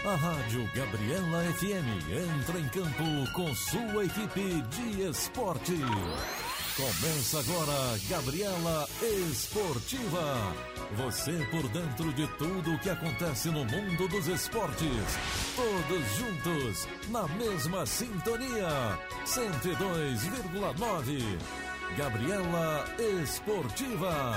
A Rádio Gabriela FM entra em campo com sua equipe de esporte. Começa agora Gabriela Esportiva. Você por dentro de tudo o que acontece no mundo dos esportes. Todos juntos, na mesma sintonia. 102,9. Gabriela Esportiva.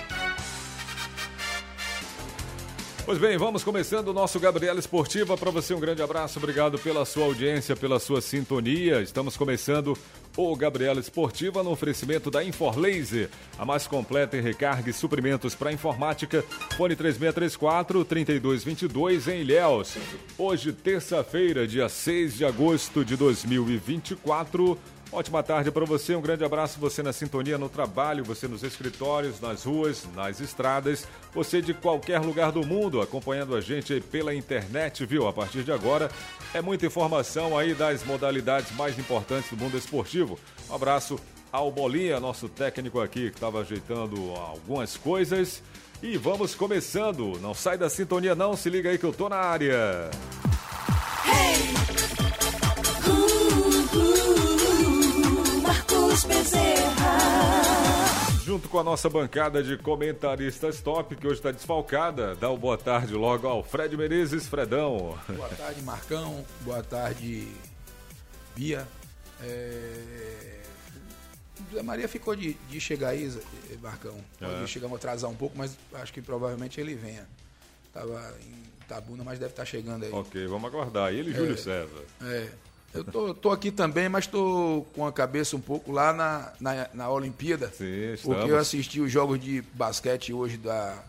Pois bem, vamos começando o nosso Gabriela Esportiva. Para você um grande abraço, obrigado pela sua audiência, pela sua sintonia. Estamos começando o Gabriela Esportiva no oferecimento da Inforlaser, a mais completa em recarga e suprimentos para informática. Fone 3634-3222 em Ilhéus. Hoje, terça-feira, dia 6 de agosto de 2024. Ótima tarde para você, um grande abraço, você na sintonia, no trabalho, você nos escritórios, nas ruas, nas estradas, você de qualquer lugar do mundo acompanhando a gente aí pela internet, viu? A partir de agora é muita informação aí das modalidades mais importantes do mundo esportivo. Um abraço ao Bolinha, nosso técnico aqui que estava ajeitando algumas coisas e vamos começando. Não sai da sintonia não, se liga aí que eu tô na área. Hey! Junto com a nossa bancada de comentaristas top, que hoje está desfalcada, dá uma boa tarde logo ao Fred Menezes. Fredão. Boa tarde, Marcão. Boa tarde, Bia. Zé Maria ficou de chegar aí, Marcão. Pode chegar a atrasar um pouco, mas acho que provavelmente ele venha. Estava em Itabuna, mas deve estar chegando aí. Ok, vamos aguardar. E ele, Júlio César. Eu tô aqui também, mas tô com a cabeça um pouco lá na Olimpíada. Sim, porque eu assisti os jogos de basquete hoje,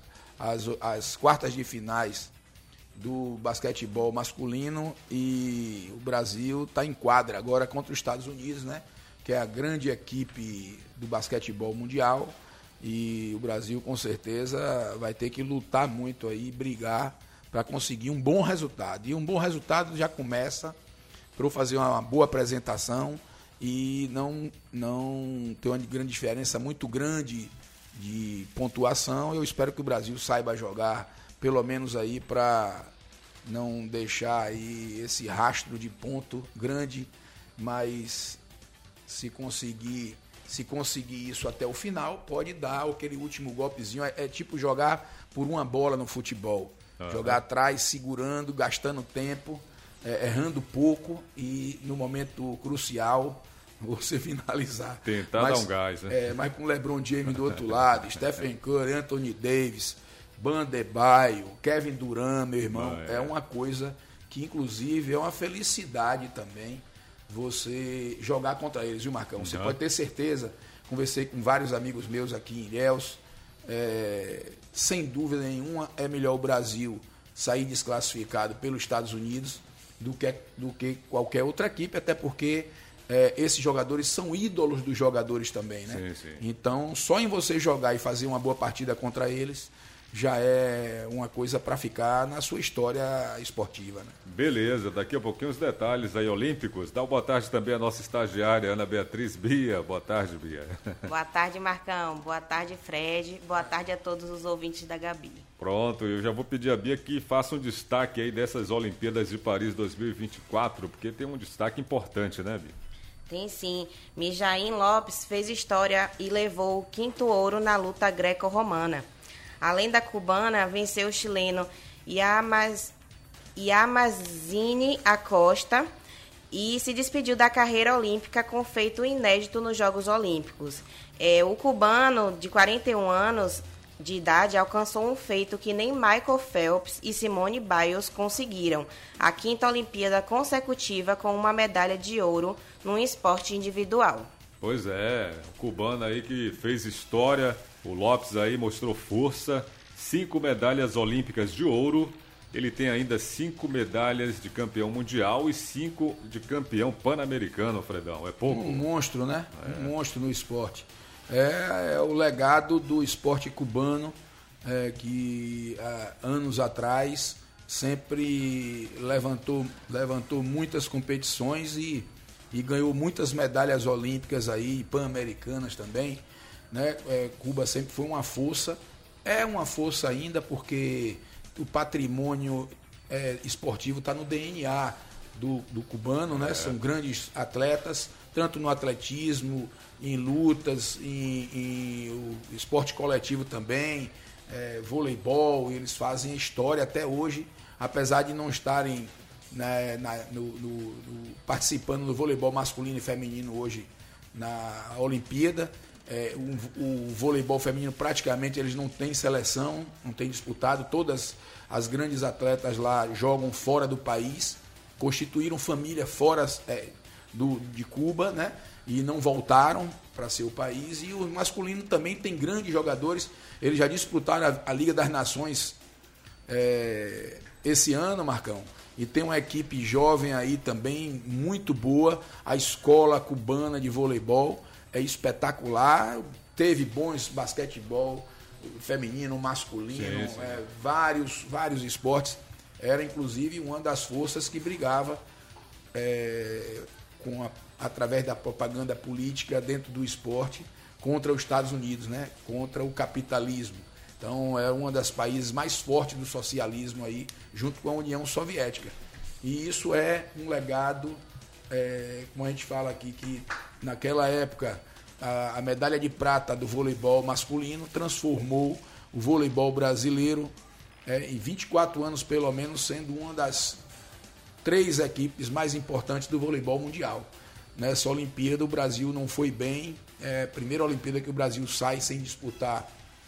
as quartas de finais do basquetebol masculino, e o Brasil está em quadra agora contra os Estados Unidos, né? Que é a grande equipe do basquetebol mundial, e o Brasil com certeza vai ter que lutar muito aí, brigar para conseguir um bom resultado. E um bom resultado já começa para eu fazer uma boa apresentação e não ter uma grande diferença muito grande de pontuação. Eu espero que o Brasil saiba jogar, pelo menos aí, para não deixar aí esse rastro de ponto grande, mas se conseguir isso até o final, pode dar aquele último golpezinho. É tipo jogar por uma bola no futebol. Jogar atrás, segurando, gastando tempo, errando pouco e no momento crucial você finalizar. Tentar dar um gás, né? Mas com LeBron James do outro lado, Stephen Curry, Anthony Davis, Bam Adebayo, Kevin Durant, meu irmão, é uma coisa que inclusive é uma felicidade também você jogar contra eles, viu, Marcão? Você pode ter certeza, conversei com vários amigos meus aqui em Ilhéus, sem dúvida nenhuma é melhor o Brasil sair desclassificado pelos Estados Unidos do que qualquer outra equipe, até porque esses jogadores são ídolos dos jogadores também, né? Sim. Então, só em você jogar e fazer uma boa partida contra eles já é uma coisa para ficar na sua história esportiva, né? Beleza, daqui a pouquinho os detalhes aí olímpicos. Dá uma boa tarde também à nossa estagiária, Ana Beatriz Bia. Boa tarde, Bia. Boa tarde, Marcão. Boa tarde, Fred. Boa tarde a todos os ouvintes da Gabi. Pronto, eu já vou pedir a Bia que faça um destaque aí dessas Olimpíadas de Paris 2024, porque tem um destaque importante, né, Bia? Tem sim. Mijaín Lopes fez história e levou o 5º ouro na luta greco-romana. Além da cubana, venceu o chileno Yamazine Acosta e se despediu da carreira olímpica com feito inédito nos Jogos Olímpicos. O cubano, de 41 anos de idade, alcançou um feito que nem Michael Phelps e Simone Biles conseguiram, a 5ª Olimpíada consecutiva com uma medalha de ouro num esporte individual. Pois é, o cubano aí que fez história, o Lopes aí mostrou força, 5 medalhas olímpicas de ouro, ele tem ainda 5 medalhas de campeão mundial e 5 de campeão pan-americano, Fredão, é pouco? Um monstro, né? Um monstro no esporte. É o legado do esporte cubano, que anos atrás sempre levantou muitas competições e ganhou muitas medalhas olímpicas aí, pan-americanas também, né? Cuba sempre foi uma força, é uma força ainda porque o patrimônio esportivo está no DNA do cubano, né? São grandes atletas, tanto no atletismo, em lutas, em esporte coletivo também, voleibol. Eles fazem história até hoje, apesar de não estarem participando do voleibol masculino e feminino hoje na Olimpíada. O voleibol feminino praticamente eles não têm seleção, não têm disputado. Todas as grandes atletas lá jogam fora do país, constituíram família fora de Cuba, né? E não voltaram para seu país. E o masculino também tem grandes jogadores. Eles já disputaram a Liga das Nações esse ano, Marcão. E tem uma equipe jovem aí também muito boa. A escola cubana de voleibol é espetacular. Teve bons basquetebol feminino, masculino, sim. Vários esportes. Era inclusive uma das forças que brigava através da propaganda política dentro do esporte contra os Estados Unidos, né? Contra o capitalismo. Então é um dos países mais fortes do socialismo aí, junto com a União Soviética. E isso é um legado, como a gente fala aqui, que naquela época a medalha de prata do voleibol masculino transformou o voleibol brasileiro em 24 anos, pelo menos, sendo uma das 3 equipes mais importantes do voleibol mundial. Nessa Olimpíada, o Brasil não foi bem. A primeira Olimpíada que o Brasil sai sem disputar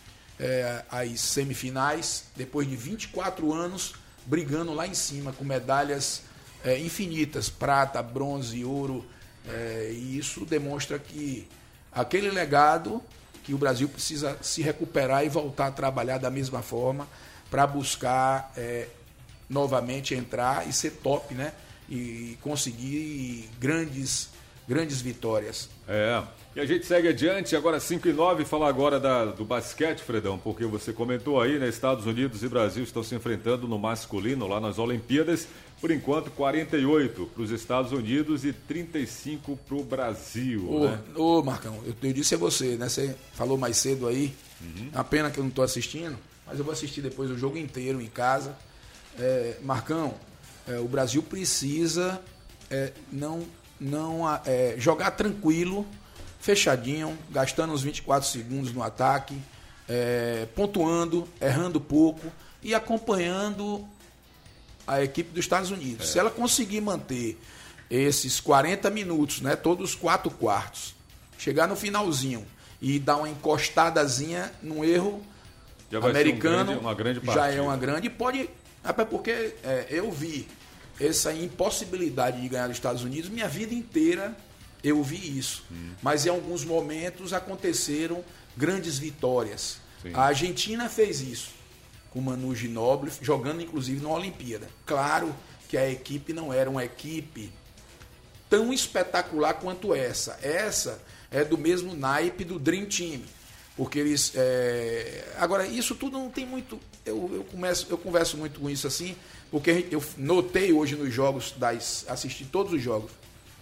as semifinais, depois de 24 anos, brigando lá em cima, com medalhas infinitas, prata, bronze, ouro. E isso demonstra que aquele legado que o Brasil precisa se recuperar e voltar a trabalhar da mesma forma, para buscar novamente entrar e ser top, né? E conseguir grandes vitórias. E a gente segue adiante, agora 5:09, falar agora do basquete, Fredão, porque você comentou aí, né? Estados Unidos e Brasil estão se enfrentando no masculino lá nas Olimpíadas. Por enquanto, 48 para os Estados Unidos e 35 para o Brasil. Marcão, eu disse a você, né? Você falou mais cedo aí, a pena que eu não estou assistindo, mas eu vou assistir depois o jogo inteiro em casa. Marcão, o Brasil precisa não jogar tranquilo, fechadinho, gastando os 24 segundos no ataque, pontuando, errando pouco e acompanhando a equipe dos Estados Unidos. Se ela conseguir manter esses 40 minutos, né, todos os 4 quartos, chegar no finalzinho e dar uma encostadazinha no erro americano, uma grande já é uma grande, pode, até porque eu vi essa impossibilidade de ganhar dos Estados Unidos minha vida inteira. Eu vi isso, mas em alguns momentos aconteceram grandes vitórias. Sim. A Argentina fez isso, com o Manu Ginóbili, jogando inclusive na Olimpíada. Claro que a equipe não era uma equipe tão espetacular quanto essa. Essa é do mesmo naipe do Dream Team, porque eles... Agora, isso tudo não tem muito... Eu converso muito com isso assim, porque eu notei hoje nos jogos, assisti todos os jogos,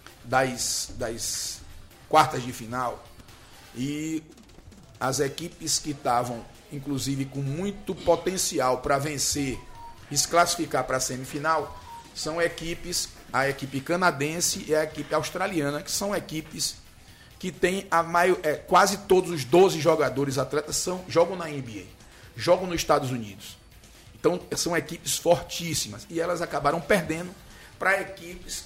das quartas de final, e as equipes que estavam, inclusive, com muito potencial para vencer e se classificar para a semifinal, são equipes, a equipe canadense e a equipe australiana, que são equipes que têm quase todos os 12 jogadores atletas jogam na NBA, jogam nos Estados Unidos. Então, são equipes fortíssimas, e elas acabaram perdendo para equipes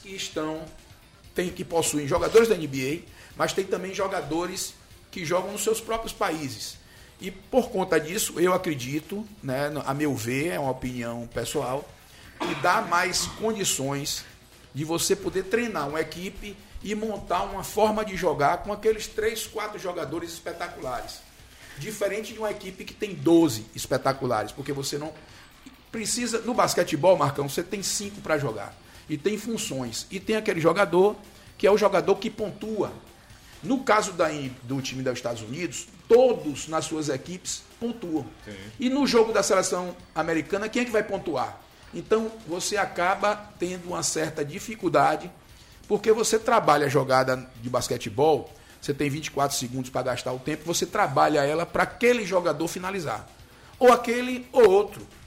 que possuem jogadores da NBA, mas tem também jogadores que jogam nos seus próprios países. E por conta disso, eu acredito, né, a meu ver, é uma opinião pessoal, que dá mais condições de você poder treinar uma equipe e montar uma forma de jogar com aqueles 3, 4 jogadores espetaculares. Diferente de uma equipe que tem 12 espetaculares, porque você não precisa... No basquetebol, Marcão, você tem 5 para jogar. E tem funções. E tem aquele jogador que é o jogador que pontua. No caso do time dos Estados Unidos, todos nas suas equipes pontuam. Sim. E no jogo da seleção americana, quem é que vai pontuar? Então, você acaba tendo uma certa dificuldade, porque você trabalha a jogada de basquetebol, você tem 24 segundos para gastar o tempo, você trabalha ela para aquele jogador finalizar. Ou aquele ou outro.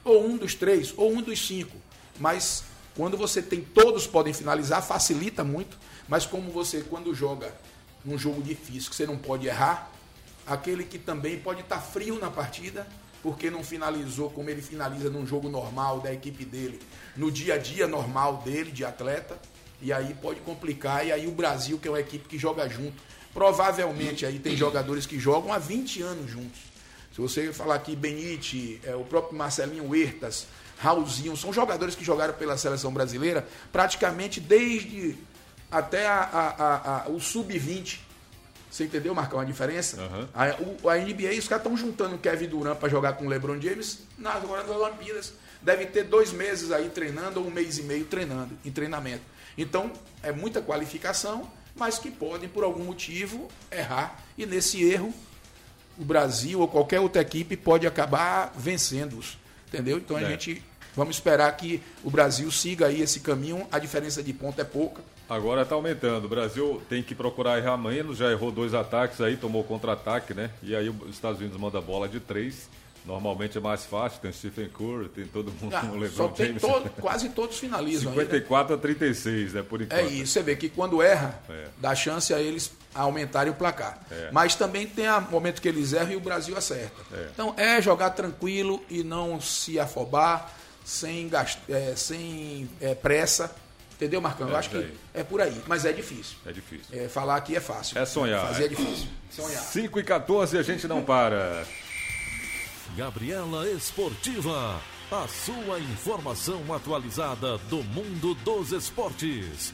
ou um dos 3, ou um dos 5. Mas quando você tem todos podem finalizar, facilita muito. Mas como você, quando joga num jogo difícil, que você não pode errar, aquele que também pode estar frio na partida, porque não finalizou como ele finaliza num jogo normal da equipe dele, no dia a dia normal dele, de atleta, e aí pode complicar. E aí o Brasil, que é uma equipe que joga junto, provavelmente aí tem jogadores que jogam há 20 anos juntos. Se você falar aqui Benite, o próprio Marcelinho Huertas, Raulzinho, são jogadores que jogaram pela seleção brasileira praticamente desde até o sub-20. Você entendeu, Marcão, a diferença? Uhum. A NBA, os caras estão juntando o Kevin Durant para jogar com o LeBron James agora nas Olimpíadas. Deve ter 2 meses aí treinando, ou 1 mês e meio treinando, em treinamento. Então, é muita qualificação, mas que podem, por algum motivo, errar. E nesse erro, o Brasil ou qualquer outra equipe pode acabar vencendo-os. Entendeu? Então, a gente vamos esperar que o Brasil siga aí esse caminho. A diferença de ponto é pouca. Agora está aumentando. O Brasil tem que procurar errar menos. Já errou 2 ataques aí, tomou contra-ataque, né? E aí os Estados Unidos manda bola de 3. Normalmente é mais fácil. Tem Stephen Curry, tem todo mundo. O LeBron James. Quase todos finalizam. 54 a 36, né? Por enquanto. É isso. Você vê que quando erra, dá chance a eles aumentarem o placar. Mas também tem momento que eles erram e o Brasil acerta. Então é jogar tranquilo e não se afobar, sem pressa. Entendeu, Marcão? Eu acho que é por aí, mas é difícil. É difícil. Falar aqui é fácil. É sonhar. Fazer é difícil. Sonhar. 5h14 a gente não para. Gabriela Esportiva, a sua informação atualizada do mundo dos esportes.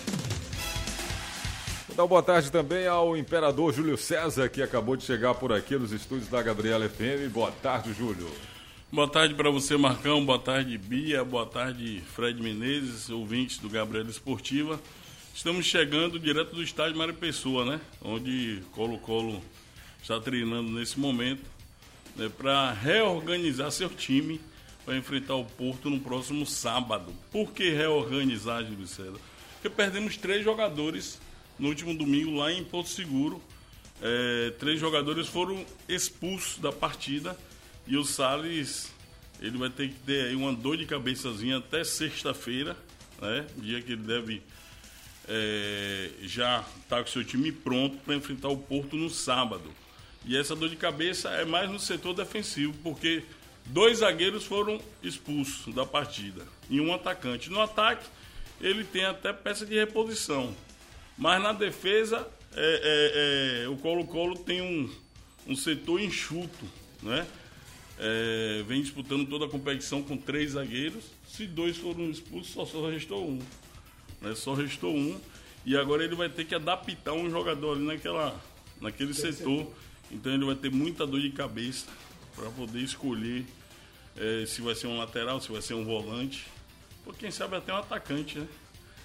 Vou dar uma boa tarde também ao Imperador Júlio César, que acabou de chegar por aqui nos estúdios da Gabriela FM. Boa tarde, Júlio. Boa tarde para você, Marcão. Boa tarde, Bia. Boa tarde, Fred Menezes, ouvintes do Gabriela Esportiva. Estamos chegando direto do estádio Mário Pessoa, né? Onde Colo-Colo está treinando nesse momento, né, para reorganizar seu time para enfrentar o Porto no próximo sábado. Por que reorganizar, Júlio César? Porque perdemos 3 jogadores no último domingo lá em Porto Seguro. 3 jogadores foram expulsos da partida. E o Salles, ele vai ter que ter aí uma dor de cabeçazinha até sexta-feira, né? Dia que ele deve já estar com o seu time pronto para enfrentar o Porto no sábado. E essa dor de cabeça é mais no setor defensivo, porque 2 zagueiros foram expulsos da partida e 1 atacante. No ataque, ele tem até peça de reposição. Mas na defesa, o Colo-Colo tem um setor enxuto, né? Vem disputando toda a competição com 3 zagueiros. Se 2 foram expulsos, só restou 1, né? Só restou 1. E agora ele vai ter que adaptar um jogador ali naquele setor. Então ele vai ter muita dor de cabeça para poder escolher se vai ser um lateral, se vai ser um volante, ou quem sabe até um atacante, né?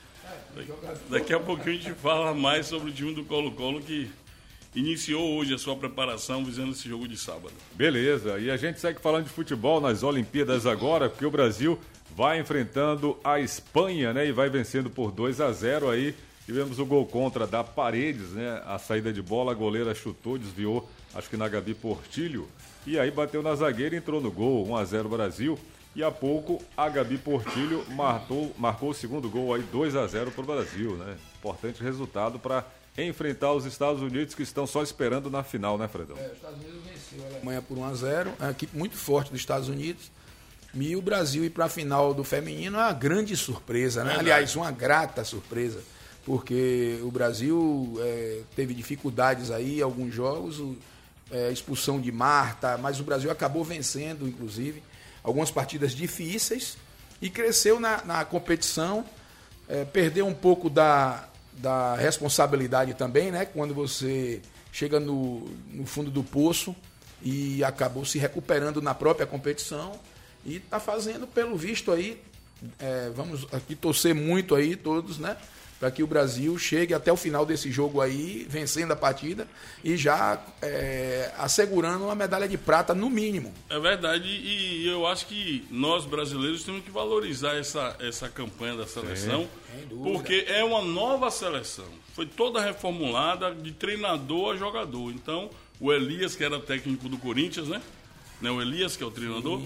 Daqui a pouquinho a gente fala mais sobre o time do Colo-Colo, que iniciou hoje a sua preparação visando esse jogo de sábado. Beleza, e a gente segue falando de futebol nas Olimpíadas agora, porque o Brasil vai enfrentando a Espanha, né? E vai vencendo por 2-0 aí. Tivemos o gol contra da Paredes, né? A saída de bola, a goleira chutou, desviou, acho que na Gabi Portilho. E aí bateu na zagueira e entrou no gol, 1-0 Brasil. E há pouco a Gabi Portilho marcou o segundo gol aí, 2-0 para o Brasil, né? Importante resultado para enfrentar os Estados Unidos, que estão só esperando na final, né, Fredão? Os Estados Unidos venceu a Alemanha por 1-0, é uma equipe muito forte dos Estados Unidos. E o Brasil ir para a final do feminino é uma grande surpresa, né? Aliás, uma grata surpresa, porque o Brasil teve dificuldades aí em alguns jogos, expulsão de Marta, mas o Brasil acabou vencendo, inclusive, algumas partidas difíceis e cresceu na competição, perdeu um pouco da responsabilidade também, né? Quando você chega no fundo do poço e acabou se recuperando na própria competição e está fazendo, pelo visto aí, vamos aqui torcer muito aí todos, né? Para que o Brasil chegue até o final desse jogo aí, vencendo a partida e já assegurando uma medalha de prata no mínimo. É verdade, e eu acho que nós brasileiros temos que valorizar essa campanha da seleção, porque é uma nova seleção. Foi toda reformulada de treinador a jogador. Então, o Elias, que era técnico do Corinthians, né? O Elias, que é o treinador,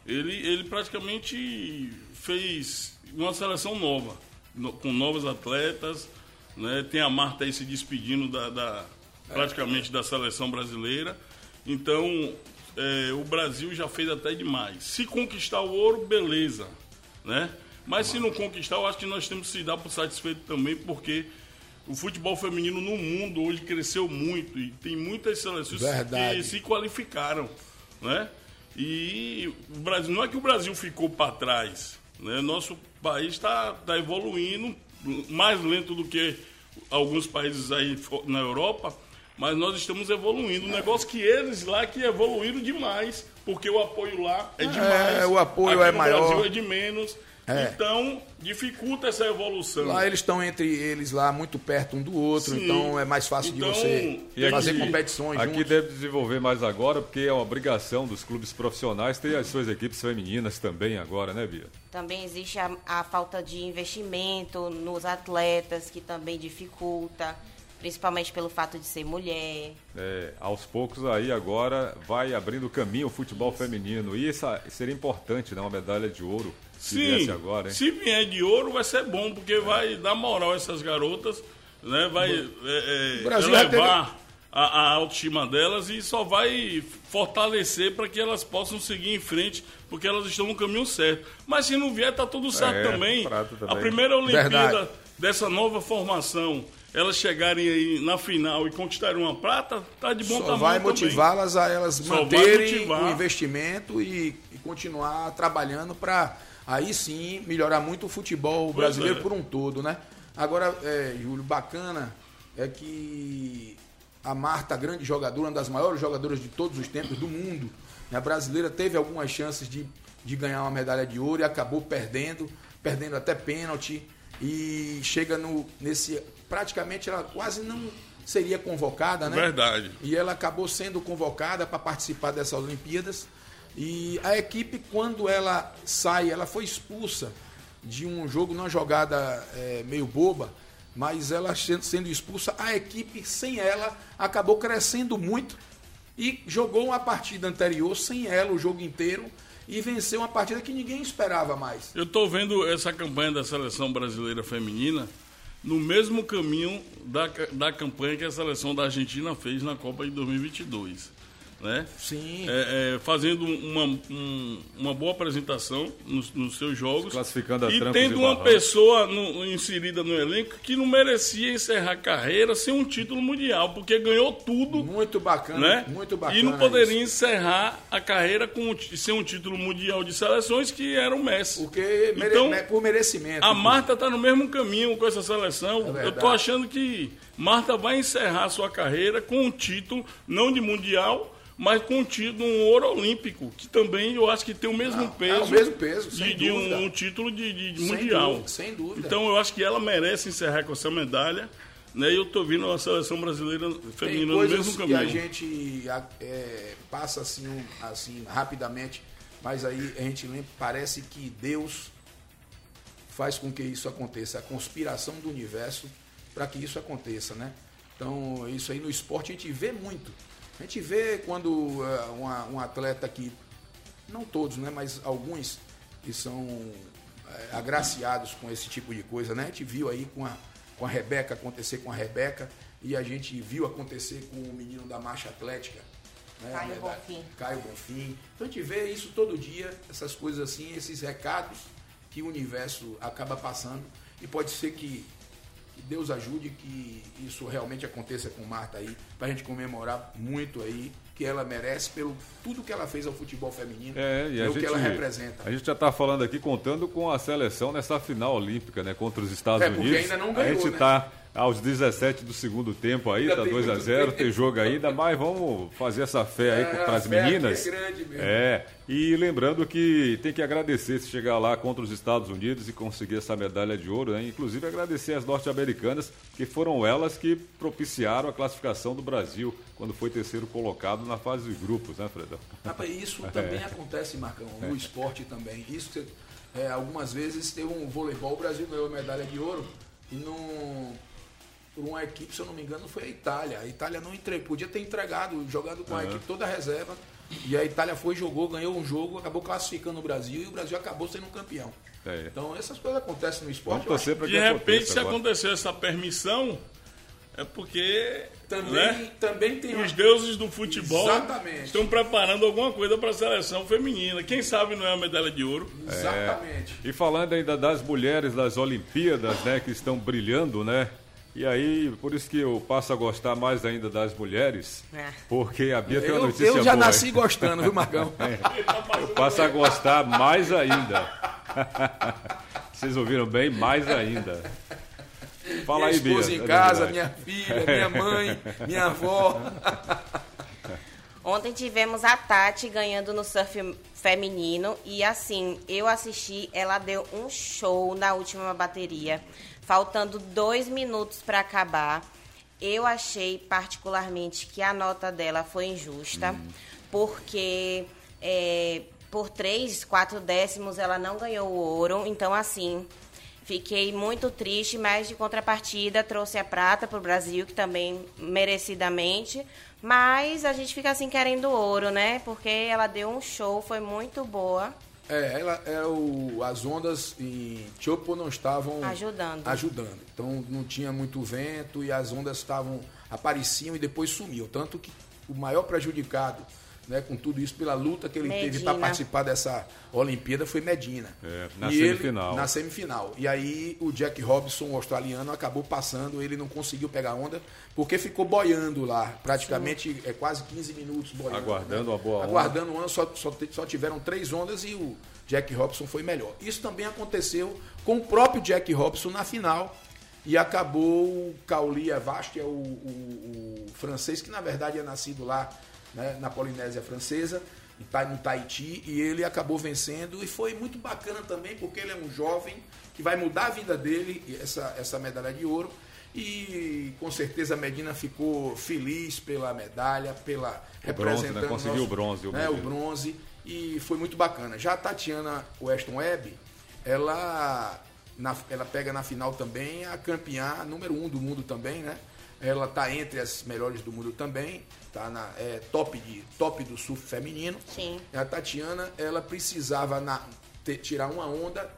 ele praticamente fez uma seleção nova, com novos atletas, né? Tem a Marta aí se despedindo praticamente da seleção brasileira. Então, o Brasil já fez até demais. Se conquistar o ouro, beleza, né? Mas se não conquistar, eu acho que nós temos que se dar por satisfeito também, porque o futebol feminino no mundo hoje cresceu muito e tem muitas seleções que se qualificaram, né? E o Brasil, não é que o Brasil ficou para trás, né? Nosso país está evoluindo mais lento do que alguns países aí na Europa, mas nós estamos evoluindo. Um negócio que eles lá que evoluíram demais, porque o apoio lá é demais. O apoio aqui é no maior. Brasil é de menos. Então, dificulta essa evolução. Lá eles estão entre eles lá, muito perto um do outro, sim. Então é mais fácil de você fazer competições aqui juntos. Deve desenvolver mais agora, porque é uma obrigação dos clubes profissionais ter as suas equipes femininas também agora, né, Bia? Também existe a falta de investimento nos atletas, que também dificulta, principalmente pelo fato de ser mulher. Aos poucos aí agora vai abrindo caminho o futebol feminino, e isso seria importante, né, uma medalha de ouro. Sim, agora, hein? Se vier de ouro vai ser bom, porque vai dar moral a essas garotas, né? Vai elevar a autoestima delas e só vai fortalecer para que elas possam seguir em frente, porque elas estão no caminho certo. Mas se não vier, tá tudo certo também. A primeira Olimpíada dessa nova formação, elas chegarem aí na final e conquistarem uma prata, tá de bom tamanho. Só vai motivá-las a elas manterem o investimento e continuar trabalhando para aí sim melhorar muito o futebol brasileiro por um todo, né? Agora, Júlio, bacana é que a Marta, grande jogadora, uma das maiores jogadoras de todos os tempos do mundo, né? A brasileira teve algumas chances de ganhar uma medalha de ouro e acabou perdendo até pênalti, e chega nesse... Praticamente ela quase não seria convocada, né? Verdade. E ela acabou sendo convocada para participar dessas Olimpíadas. E a equipe, quando ela sai, ela foi expulsa de um jogo, numa jogada meio boba, mas ela sendo expulsa, a equipe sem ela acabou crescendo muito e jogou uma partida anterior sem ela o jogo inteiro e venceu uma partida que ninguém esperava mais. Eu estou vendo essa campanha da seleção brasileira feminina no mesmo caminho da campanha que a seleção da Argentina fez na Copa de 2022. Né? Sim. Fazendo uma boa apresentação nos seus jogos, classificando e tendo uma pessoa inserida no elenco que não merecia encerrar a carreira sem um título mundial, porque ganhou tudo. Muito bacana, né? Muito bacana. E não poderia encerrar a carreira sem um título mundial de seleções, que era o Messi. Porque então, por merecimento. A Marta está no mesmo caminho com essa seleção. Eu estou achando que Marta vai encerrar sua carreira com um título, não de mundial, mas com um ouro olímpico, que também eu acho que tem o mesmo peso, o mesmo peso de um título de mundial. Sem dúvida. Então eu acho que ela merece encerrar com essa medalha, né? E eu estou vendo a seleção brasileira feminina no mesmo caminho. Que a gente passa assim rapidamente, mas aí a gente lembra, parece que Deus faz com que isso aconteça, a conspiração do universo para que isso aconteça, né? Então isso aí no esporte a gente vê muito. A gente vê quando um atleta que, não todos, né, mas alguns que são agraciados com esse tipo de coisa, né? A gente viu aí com a Rebeca, acontecer com a Rebeca, e a gente viu acontecer com o menino da marcha atlética, né? Caio Bonfim. Então a gente vê isso todo dia, essas coisas assim, esses recados que o universo acaba passando, e pode ser que Deus ajude que isso realmente aconteça com Marta aí, pra gente comemorar muito aí, que ela merece pelo tudo que ela fez ao futebol feminino, o que ela representa. A gente já está falando aqui, contando com a seleção nessa final olímpica, né, contra os Estados Unidos. Porque ainda não ganhou, a gente está aos 17 do segundo tempo aí, tá 2-0, tem jogo ainda, mas vamos fazer essa fé aí para as meninas. É grande mesmo. E lembrando que tem que agradecer se chegar lá contra os Estados Unidos e conseguir essa medalha de ouro, né? Inclusive agradecer as norte-americanas, que foram elas que propiciaram a classificação do Brasil quando foi terceiro colocado na fase de grupos, né, Fredão? Isso também acontece, Marcão, no esporte também. Isso algumas vezes teve um voleibol, o Brasil ganhou medalha de ouro e por uma equipe, se eu não me engano, foi a Itália. A Itália não entregou, podia ter entregado, jogado com a equipe toda a reserva, E a Itália jogou, ganhou um jogo, acabou classificando o Brasil e o Brasil acabou sendo campeão. É. Então essas coisas acontecem no esporte. Vamos torcer para que De repente, aconteça se agora. aconteceu essa permissão, é porque Também tem os deuses do futebol Exatamente. estão preparando alguma coisa para a seleção feminina. Quem sabe não é a medalha de ouro. Exatamente. E falando ainda das mulheres das Olimpíadas, né, que estão brilhando, né? E aí, por isso que eu passo a gostar mais ainda das mulheres, porque a Bia tem uma notícia boa. Eu já aí. nasci gostando, viu, Marcão? Eu passo a gostar mais ainda. Vocês ouviram bem? Mais ainda. Fala Minha aí, Bia. esposa em casa, minha filha, minha mãe, minha avó. Ontem tivemos a Tati ganhando no surf feminino e assim, eu assisti, ela deu um show na última bateria, faltando 2 minutos para acabar. Eu achei particularmente que a nota dela foi injusta, porque por 3, 4 décimos ela não ganhou o ouro, então assim, fiquei muito triste, mas de contrapartida trouxe a prata para o Brasil, que também merecidamente. Mas a gente fica assim querendo ouro, né? Porque ela deu um show, foi muito boa. As ondas em Chopo não estavam Ajudando. Então não tinha muito vento e as ondas apareciam e depois sumiam. Tanto que o maior prejudicado, né, com tudo isso, pela luta que ele teve para participar dessa Olimpíada, foi Medina. Na semifinal. E aí o Jack Robinson, o australiano, acabou passando, ele não conseguiu pegar onda, porque ficou boiando lá, praticamente quase 15 minutos boiando. Aguardando uma boa onda. Aguardando onda, só tiveram 3 ondas e o Jack Robinson foi melhor. Isso também aconteceu com o próprio Jack Robinson na final, e acabou o Kaoli Avast, que é o francês, que na verdade é nascido lá, né, na Polinésia Francesa, no Tahiti, e ele acabou vencendo, e foi muito bacana também, porque ele é um jovem que vai mudar a vida dele, essa medalha de ouro, e com certeza a Medina ficou feliz pela medalha, representando né? Conseguiu o bronze. O bronze, e foi muito bacana. Já a Tatiana Weston Webb, ela pega na final também a campeã número 1 do mundo também, né? Ela está entre as melhores do mundo também, tá top do surf feminino. Sim. A Tatiana, ela precisava tirar uma onda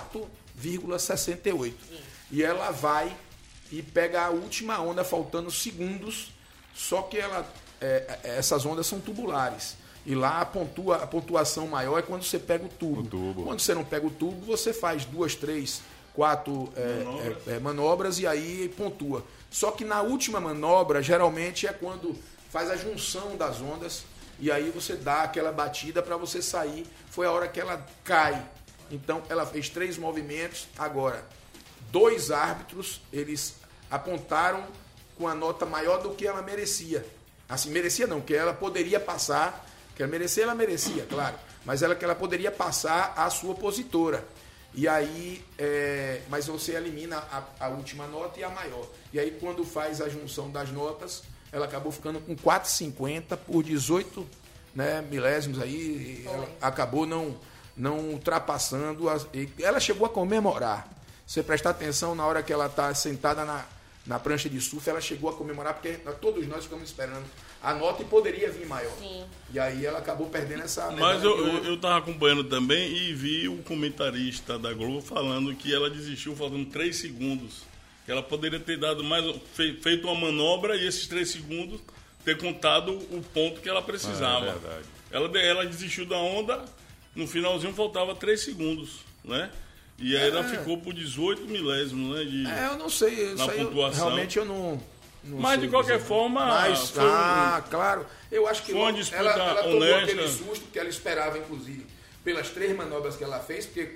4,68. E ela vai e pega a última onda faltando segundos, só que essas ondas são tubulares. E lá a pontuação maior é quando você pega o tubo. Quando você não pega o tubo, você faz 2, 3, 4 manobras e aí pontua. Só que na última manobra, geralmente é quando faz a junção das ondas e aí você dá aquela batida para você sair. Foi a hora que ela cai. Então ela fez 3 movimentos. Agora, 2 árbitros, eles apontaram com a nota maior do que ela merecia. Assim, merecia não, que ela poderia passar. Que ela merecia, claro. Mas que ela poderia passar a sua opositora. E aí, mas você elimina a última nota e a maior. E aí, quando faz a junção das notas, ela acabou ficando com 4,50 por 18, né, milésimos aí. Ela acabou não ultrapassando. Ela chegou a comemorar. Se você prestar atenção, na hora que ela está sentada na prancha de surf, ela chegou a comemorar, porque todos nós ficamos esperando a nota e poderia vir maior. Sim. E aí ela acabou perdendo essa medalha. Mas eu estava acompanhando também e vi o comentarista da Globo falando que ela desistiu faltando 3 segundos. Que ela poderia ter dado feito uma manobra e esses 3 segundos ter contado o ponto que ela precisava. É verdade. Ela desistiu da onda, no finalzinho faltava 3 segundos, né? E aí ela ficou por 18 milésimos, né? Eu não sei. Na pontuação. Realmente eu não mas de qualquer forma. Claro. Eu acho que foi uma disputa ela tomou honesta. aquele susto que ela esperava, inclusive, pelas 3 manobras que ela fez, porque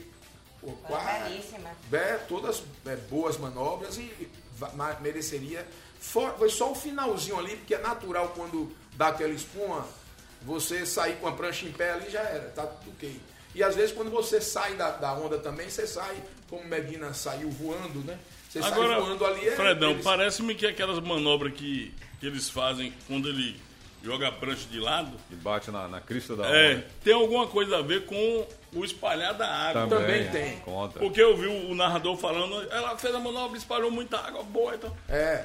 todas boas manobras e mereceria. Foi só o finalzinho ali, porque é natural quando dá aquela espuma, você sair com a prancha em pé ali já era, tá tudo ok. E às vezes quando você sai da onda também, você sai, como Medina saiu voando, né? Você agora, sai voando ali. Fredão, parece-me que aquelas manobras que eles fazem quando ele joga a prancha de lado... E bate na crista da onda. Tem alguma coisa a ver com o espalhar da água. Também tem. Conta. Porque eu vi o narrador falando, ela fez a manobra, espalhou muita água boa. Então...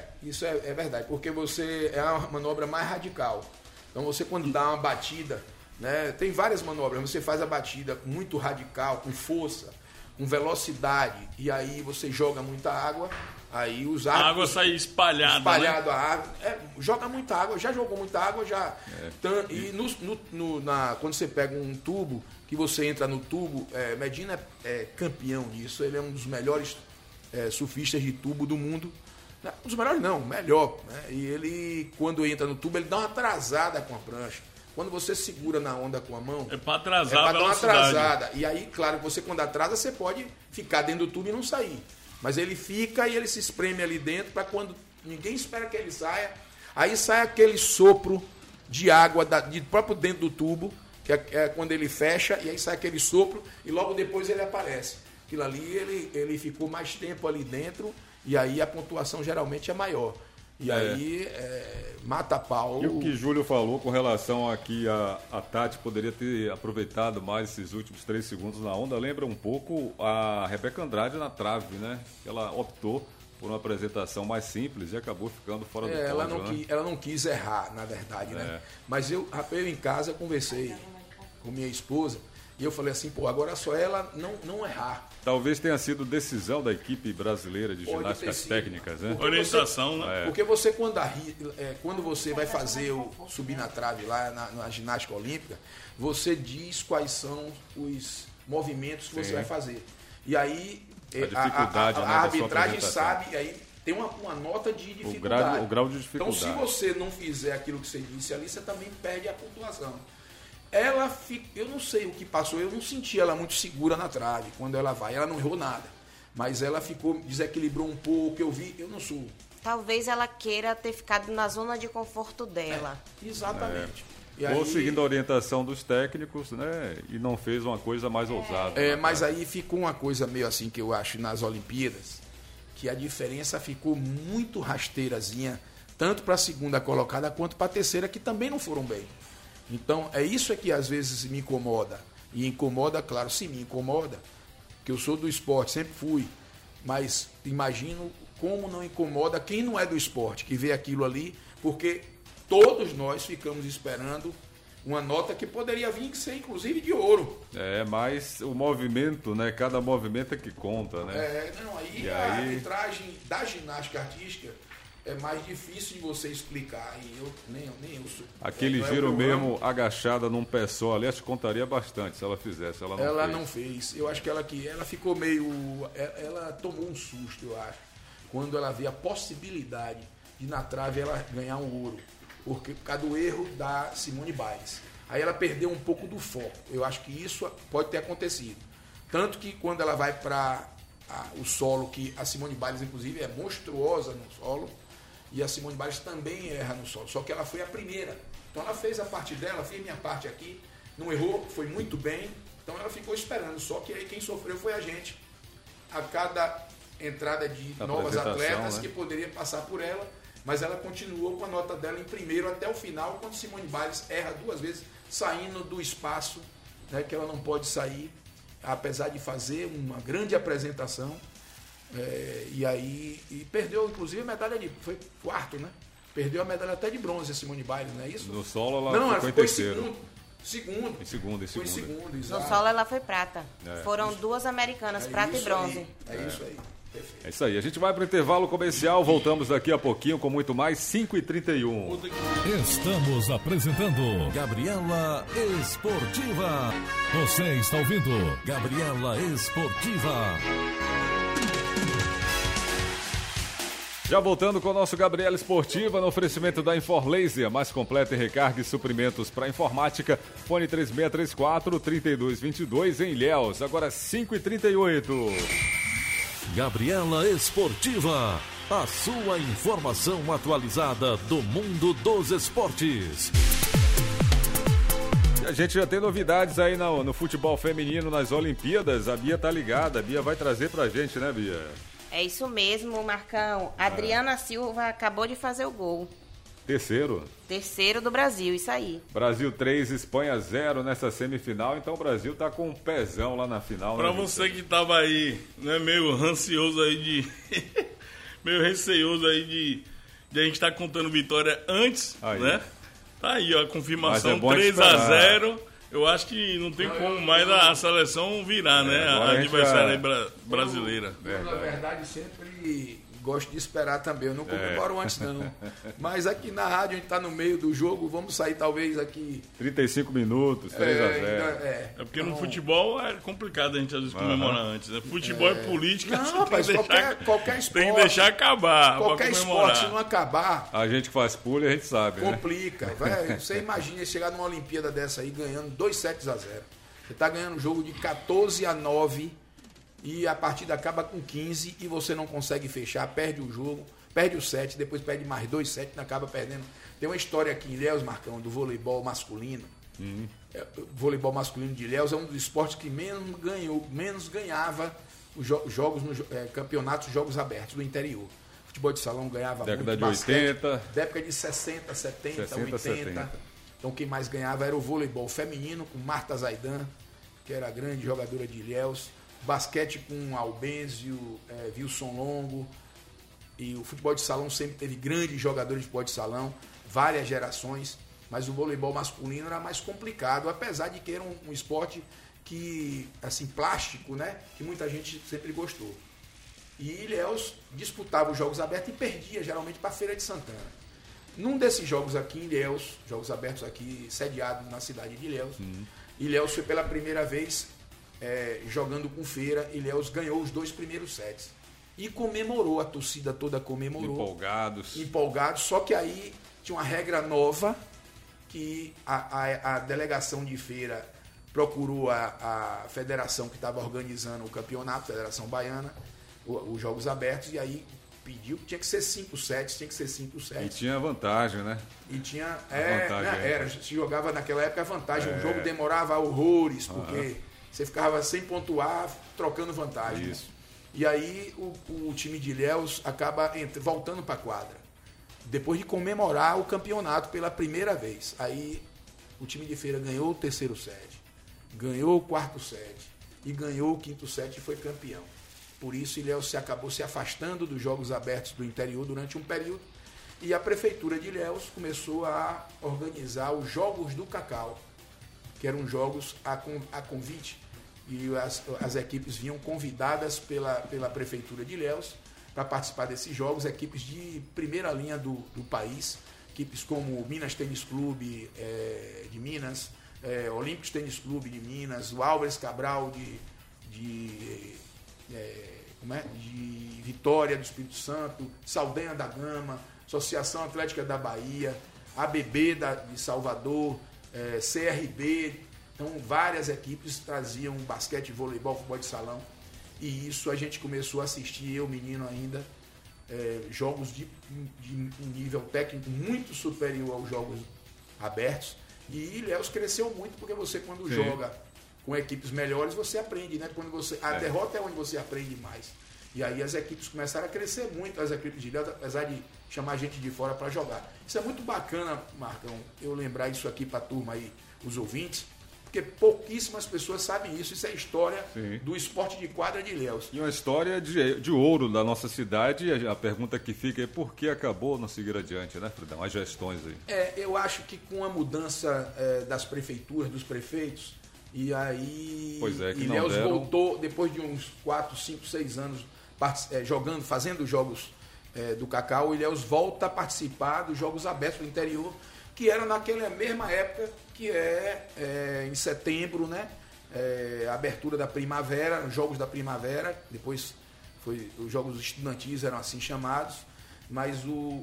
Isso é verdade, porque é uma manobra mais radical. Então você quando dá uma batida, né? Tem várias manobras. Você faz a batida muito radical, com força, com velocidade, e aí você joga muita água, aí os árbitros... A água sai espalhada, espalhado, né? a água. Joga muita água, já jogou muita água, já... E quando você pega um tubo, que você entra no tubo, Medina é campeão disso, ele é um dos melhores surfistas de tubo do mundo. Um dos melhores não, o melhor. Né? E ele, quando entra no tubo, ele dá uma atrasada com a prancha. Quando você segura na onda com a mão... É para atrasar a velocidade. Dar uma atrasada. Velocidade. E aí, claro, você quando atrasa, você pode ficar dentro do tubo e não sair. Mas ele fica e ele se espreme ali dentro para quando ninguém espera que ele saia. Aí sai aquele sopro de água de próprio dentro do tubo, que é quando ele fecha, e aí sai aquele sopro e logo depois ele aparece. Aquilo ali, ele ficou mais tempo ali dentro e aí a pontuação geralmente é maior. E aí mata pau. E o que Júlio falou com relação a que a Tati poderia ter aproveitado mais esses últimos 3 segundos na onda, lembra um pouco a Rebeca Andrade na trave, né? Ela optou por uma apresentação mais simples e acabou ficando fora do pódio, ela não quis errar, na verdade, né? Mas eu em casa conversei com minha esposa e eu falei assim, agora só ela não errar. Talvez tenha sido decisão da equipe brasileira de ginásticas técnicas, né? Orientação, né? Porque você, quando você vai fazer subir na trave lá na ginástica olímpica, você diz quais são os movimentos que você vai fazer. E aí a arbitragem sabe, e aí tem uma nota de dificuldade. O grau de dificuldade. Então, se você não fizer aquilo que você disse ali, você também perde a pontuação. Eu não sei o que passou, eu não senti ela muito segura na trave quando ela vai. Ela não errou nada, mas ela desequilibrou um pouco, eu não sou. Talvez ela queira ter ficado na zona de conforto dela. Exatamente. Ou seguindo a orientação dos técnicos, né? E não fez uma coisa mais ousada. Mas aí ficou uma coisa meio assim que eu acho nas Olimpíadas, que a diferença ficou muito rasteirazinha, tanto para a segunda colocada quanto para a terceira, que também não foram bem. Então, é isso que às vezes me incomoda. E incomoda, claro, sim, me incomoda, que eu sou do esporte, sempre fui. Mas imagino como não incomoda quem não é do esporte, que vê aquilo ali, porque todos nós ficamos esperando uma nota que poderia vir ser, inclusive, de ouro. Mas o movimento, né? Cada movimento é que conta, né? Aí a arbitragem da ginástica artística é mais difícil de você explicar. E nem eu sou. Aquele giro mesmo, agachada num pé só ali, acho que contaria bastante se ela fizesse. Ela não fez. Eu acho que ela ficou meio... Ela tomou um susto, eu acho, quando ela vê a possibilidade de na trave ela ganhar um ouro. Por causa do erro da Simone Biles. Aí ela perdeu um pouco do foco. Eu acho que isso pode ter acontecido. Tanto que quando ela vai para o solo, que a Simone Biles, inclusive, é monstruosa no solo, e a Simone Biles também erra no solo, só que ela foi a primeira. Então ela fez a parte dela, fez minha parte aqui, não errou, foi muito bem, então ela ficou esperando, só que aí quem sofreu foi a gente. A cada entrada de novas atletas, né, que poderiam passar por ela, mas ela continuou com a nota dela em primeiro até o final, quando Simone Biles erra 2 vezes, saindo do espaço, né, que ela não pode sair, apesar de fazer uma grande apresentação. E perdeu, inclusive, a medalha foi 4º, né? Perdeu a medalha até de bronze, a Simone Biles, não é isso? No solo ela ficou em terceiro. Segundo. Em segundo. Foi segundo, no solo ela foi prata. Foram 2 americanas, prata e bronze. Isso aí. Perfeito. É isso aí. A gente vai para o intervalo comercial. Voltamos daqui a pouquinho com muito mais. 5h31. Estamos apresentando Gabriela Esportiva. Você está ouvindo Gabriela Esportiva. Já voltando com o nosso Gabriela Esportiva, no oferecimento da Inforlaser, mais completa em recarga e suprimentos para informática. Fone 3634-3222 em Ilhéus. Agora 5h38. Gabriela Esportiva, a sua informação atualizada do mundo dos esportes. A gente já tem novidades aí no futebol feminino nas Olimpíadas. A Bia tá ligada, a Bia vai trazer pra gente, né, Bia? É isso mesmo, Marcão. Adriana Silva acabou de fazer o gol. Terceiro do Brasil, isso aí. Brasil 3, Espanha 0 nessa semifinal, então o Brasil tá com um pezão lá na final. Pra né, você que tava aí, né, meio ansioso aí meio receoso aí de a gente estar contando vitória antes, aí, né? Tá aí, ó, a confirmação 3-0. Eu acho que não tem como mais a seleção virar, né? A adversária brasileira. Eu, na verdade, sempre gosto de esperar também. Eu não comemoro antes, não. Mas aqui na rádio, a gente está no meio do jogo. Vamos sair, talvez, aqui... 35 minutos, 3-0. É porque no futebol é complicado a gente, às vezes, comemorar antes. Né? Futebol é política. Não, rapaz, qualquer esporte... Tem que deixar acabar. Qualquer esporte, se não acabar... A gente que faz pulha, a gente sabe, complica. Né? Você imagina chegar numa Olimpíada dessa aí, ganhando 2-7-0. Você está ganhando um jogo de 14-9... e a partida acaba com 15 e você não consegue fechar, perde o jogo, perde o set, depois perde mais 2 sets e acaba perdendo. Tem uma história aqui em Ilhéus, Marcão, do voleibol masculino. O voleibol masculino de Ilhéus é um dos esportes que menos ganhava os jogos nos campeonatos, jogos abertos do interior. Futebol de salão ganhava década muito, de basquete, 80. década de 60, 70, 80. Então quem mais ganhava era o voleibol feminino com Marta Zaidan, que era a grande jogadora de Ilhéus. Basquete com Albêncio, Wilson Longo. E o futebol de salão sempre teve grandes jogadores de futebol de salão, várias gerações, mas o voleibol masculino era mais complicado, apesar de que era um esporte que, assim, plástico, né? Que muita gente sempre gostou. E Ilhéus disputava os jogos abertos e perdia, geralmente, para a Feira de Santana. Num desses jogos aqui em Ilhéus, jogos abertos aqui, sediados na cidade de Ilhéus, Ilhéus foi pela primeira vez jogando com Feira. Ilhéus ganhou os 2 primeiros sets. E comemorou, a torcida toda comemorou. Empolgados, só que aí tinha uma regra nova, que a delegação de Feira procurou a federação que estava organizando o campeonato, a Federação Baiana, os Jogos Abertos, e aí pediu que tinha que ser 5 sets, E tinha vantagem, né? E tinha... se jogava naquela época a vantagem. O jogo demorava horrores, porque você ficava sem pontuar, trocando vantagem. Isso. E aí o time de Ilhéus acaba voltando para a quadra, depois de comemorar o campeonato pela primeira vez. Aí o time de Feira ganhou o 3º set, ganhou o 4º set e ganhou o 5º set e foi campeão. Por isso Ilhéus acabou se afastando dos Jogos Abertos do interior durante um período, e a prefeitura de Ilhéus começou a organizar os Jogos do Cacau, que eram jogos a convite. E as equipes vinham convidadas pela prefeitura de Ilhéus para participar desses jogos, equipes de primeira linha do país, equipes como o Minas Tênis Clube de Minas, Olímpicos Tênis Clube de Minas, o Álvares Cabral de Vitória do Espírito Santo, Saldanha da Gama, Associação Atlética da Bahia, ABB de Salvador, CRB. Então, várias equipes traziam basquete, voleibol, futebol de salão. E isso a gente começou a assistir, eu, menino ainda, jogos de um nível técnico muito superior aos jogos abertos. E Ilhéus cresceu muito, porque você, quando joga com equipes melhores, você aprende, né? A derrota é onde você aprende mais. E aí as equipes começaram a crescer muito, as equipes de Ilhéus, apesar de chamar gente de fora para jogar. Isso é muito bacana, Marcão, eu lembrar isso aqui para a turma aí, os ouvintes, porque pouquíssimas pessoas sabem isso. Isso é a história do esporte de quadra de Ilhéus. E uma história de ouro da nossa cidade. E a pergunta que fica é por que acabou não seguir adiante, né, Fredão? As gestões aí. Eu acho que com a mudança das prefeituras, dos prefeitos, e aí Ilhéus voltou, depois de uns 4, 5, 6 anos jogando, fazendo jogos do Cacau, Ilhéus volta a participar dos Jogos Abertos do interior, que era naquela mesma época, que em setembro, né? A abertura da primavera, os Jogos da Primavera, depois os Jogos Estudantis eram assim chamados, mas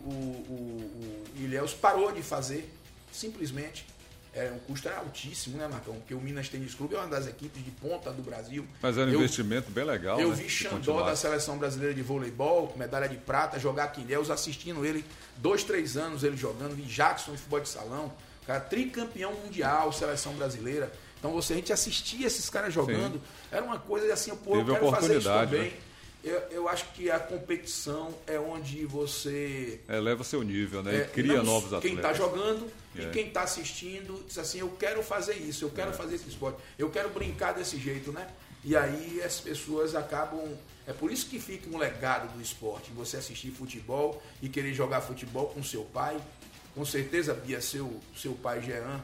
o Ilhéus parou de fazer, simplesmente. O custo era altíssimo, né, Marcão? Porque o Minas Tênis Clube é uma das equipes de ponta do Brasil. Mas era um investimento bem legal. Eu vi Xandó da Seleção Brasileira de Voleibol, medalha de prata, jogar aqui em Ilhéus, assistindo ele, 2, 3 anos ele jogando, vi Jackson de futebol de salão, cara, tricampeão mundial, Seleção Brasileira. Então a gente assistia esses caras jogando, era uma coisa assim, eu quero fazer isso também. Né? Eu acho que a competição é onde você... eleva o seu nível, né? E cria novos atletas. Quem está jogando e quem está assistindo diz assim, eu quero fazer isso, eu quero fazer esse esporte, eu quero brincar desse jeito, né? E aí as pessoas acabam... É por isso que fica um legado do esporte, você assistir futebol e querer jogar futebol com seu pai. Com certeza, Bia, seu pai, Jean,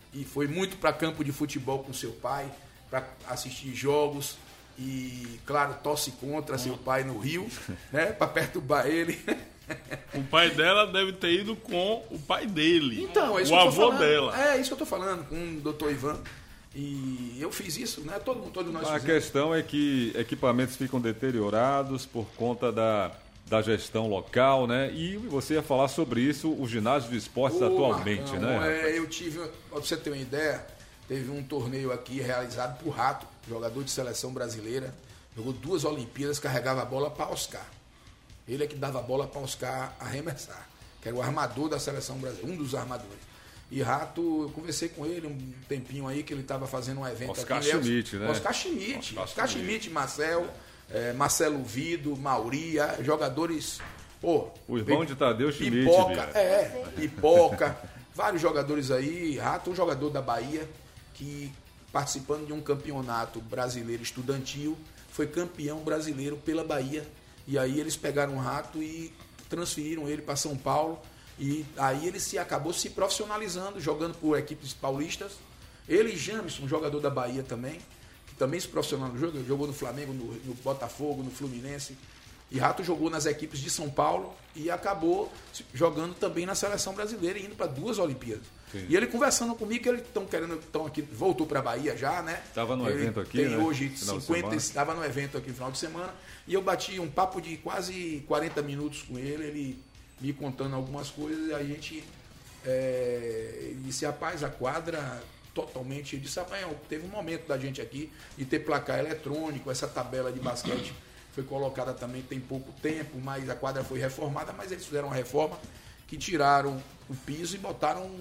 e foi muito para campo de futebol com seu pai, para assistir jogos e, claro, torce contra seu pai no Rio, né, para perturbar ele. O pai dela deve ter ido com o pai dele, Então, é isso o que eu tô avô falando. dela. É isso que eu estou falando com o doutor Ivan. E eu fiz isso, né? Todos nós A fizemos. questão é que equipamentos ficam deteriorados por conta da gestão local, né? E você ia falar sobre isso, o ginásio de esportes atualmente, Marcão, né? Eu tive, para você ter uma ideia, teve um torneio aqui realizado por Rato, jogador de seleção brasileira, jogou 2 Olimpíadas, carregava a bola para Oscar. Ele é que dava a bola para Oscar arremessar, que era o armador da seleção brasileira, um dos armadores. E Rato, eu conversei com ele um tempinho aí, que ele estava fazendo um evento Oscar aqui. Schmidt, né? Oscar Schmidt, Marcelo Vido, Mauria, jogadores... Pô, O irmão de Tadeu Schmidt. Pipoca, Bia. Pipoca, vários jogadores aí. Rato, um jogador da Bahia, que participando de um campeonato brasileiro estudantil, foi campeão brasileiro pela Bahia. E aí eles pegaram o Rato e transferiram ele para São Paulo. E aí ele acabou se profissionalizando, jogando por equipes paulistas. Ele e Jamison, um jogador da Bahia também, que também se profissionalizou, jogou no Flamengo, no Botafogo, no Fluminense. E Rato jogou nas equipes de São Paulo e acabou jogando também na seleção brasileira e indo para 2 Olimpíadas. Sim. E ele conversando comigo, que eles estão aqui, voltou para a Bahia já, né? Estava no evento aqui, tem né? Hoje 50, estava no evento aqui no final de semana, e eu bati um papo de quase 40 minutos com ele me contando algumas coisas, e a gente disse, rapaz, a quadra totalmente, eu disse, rapaz, teve um momento da gente aqui de ter placar eletrônico, essa tabela de basquete foi colocada também tem pouco tempo, mas a quadra foi reformada, mas eles fizeram uma reforma que tiraram o piso e botaram,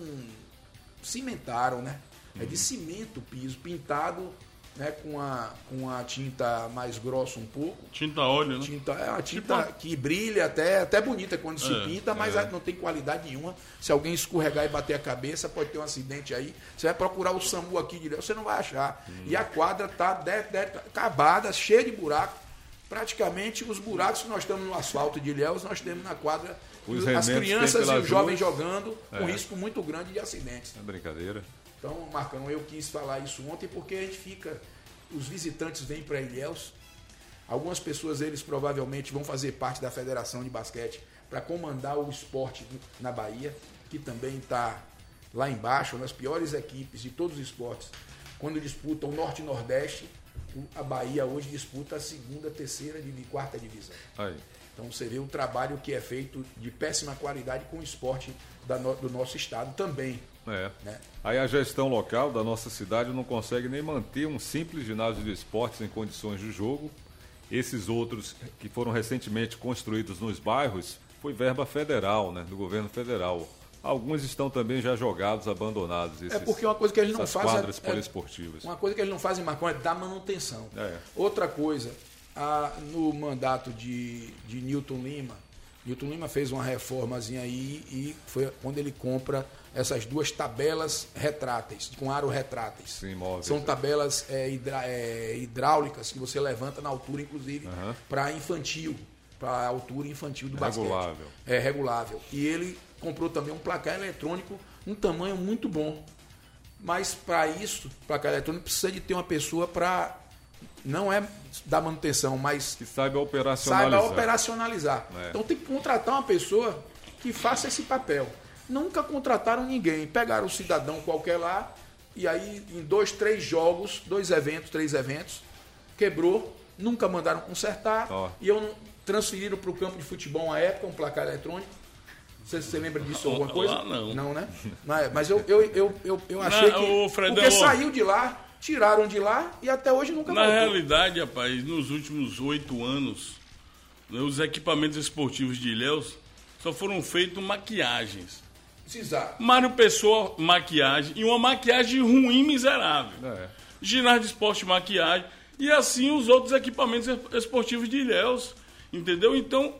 cimentaram, né? É de cimento o piso, pintado, né, com a tinta mais grossa um pouco. Tinta óleo, né? É uma tinta que brilha, até bonita quando se pinta, mas não tem qualidade nenhuma. Se alguém escorregar e bater a cabeça, pode ter um acidente aí. Você vai procurar o SAMU aqui direto, você não vai achar. E a quadra está acabada, cheia de buraco. Praticamente os buracos que nós estamos no asfalto de Ilhéus, nós temos na quadra as crianças e os jovens jogando, com risco muito grande de acidentes. É brincadeira. Então, Marcão, eu quis falar isso ontem porque a gente fica, os visitantes vêm para Ilhéus, algumas pessoas, eles provavelmente vão fazer parte da Federação de Basquete para comandar o esporte na Bahia, que também está lá embaixo, nas piores equipes de todos os esportes. Quando disputam o Norte e Nordeste, a Bahia hoje disputa a 2ª, 3ª e 4ª divisão. Aí. Então você vê o trabalho que é feito de péssima qualidade com o esporte do nosso estado também. Né? Aí a gestão local da nossa cidade não consegue nem manter um simples ginásio de esportes em condições de jogo. Esses outros que foram recentemente construídos nos bairros foi verba federal, né, do governo federal. Alguns estão também já jogados, abandonados. Porque uma coisa que eles não fazem quadras poliesportivas. Uma coisa que eles não fazem, Marcão, é dar manutenção. Outra coisa, no mandato de Newton Lima fez uma reformazinha aí e foi quando ele compra essas 2 tabelas retráteis, com aro retráteis. Sim, móveis, são tabelas hidráulicas que você levanta na altura, inclusive, para infantil, para a altura infantil do basquete. Regulável. É regulável. E ele comprou também um placar eletrônico, um tamanho muito bom. Mas para isso, placar eletrônico, precisa de ter uma pessoa para, não é dar manutenção, mas que saiba operacionalizar. Então tem que contratar uma pessoa que faça esse papel. Nunca contrataram ninguém. Pegaram um cidadão qualquer lá, e aí em 2, 3 jogos, 3 eventos, quebrou, nunca mandaram consertar, e transferiram para o campo de futebol à época um placar eletrônico. Você lembra disso alguma coisa? Não. Não, né? Mas eu achei que... Porque saiu de lá, tiraram de lá e até hoje nunca voltou. Na realidade, rapaz, nos últimos 8 anos, né, os equipamentos esportivos de Ilhéus só foram feitos maquiagens. Exato. Mário Pessoa, maquiagem, e uma maquiagem ruim, miserável. Ginásio de esporte, maquiagem, e assim os outros equipamentos esportivos de Ilhéus, entendeu? Então,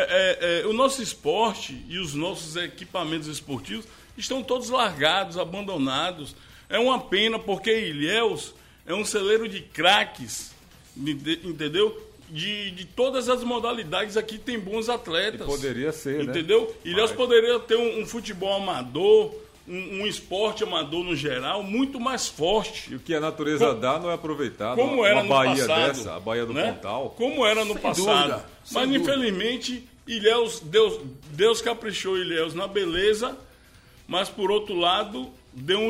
o nosso esporte e os nossos equipamentos esportivos estão todos largados, abandonados. É uma pena, porque Ilhéus é um celeiro de craques, entendeu? De todas as modalidades aqui tem bons atletas. E poderia ser, entendeu? né? Ilhéus poderia ter um futebol amador, um esporte amador no geral muito mais forte. E o que a natureza dá não é aproveitado. Como era no Bahia passado, dessa, a Baía do Pontal. Como era no passado. Mas infelizmente Ilhéus, Deus caprichou Ilhéus na beleza, mas por outro lado deu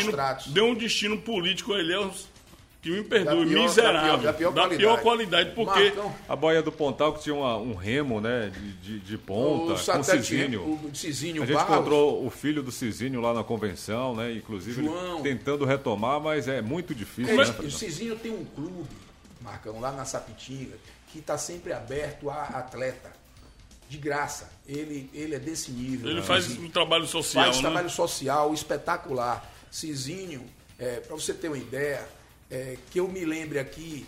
um destino político a Ilhéus que me perdoe, miserável, da pior qualidade, porque Marcão, a Baía do Pontal que tinha um remo, né, de ponta, com Cizinho. O Cizinho A gente Barros. encontrou o filho do Cizinho lá na convenção, né, inclusive João. ele tentando retomar, mas é muito difícil. Mas né, o Cizinho tem um clube, Marcão, lá na Sapitinga, que está sempre aberto a atleta. De graça. Ele é desse nível. ele faz um trabalho social, Faz né? trabalho social espetacular. Cizinho, para você ter uma ideia, que eu me lembre aqui,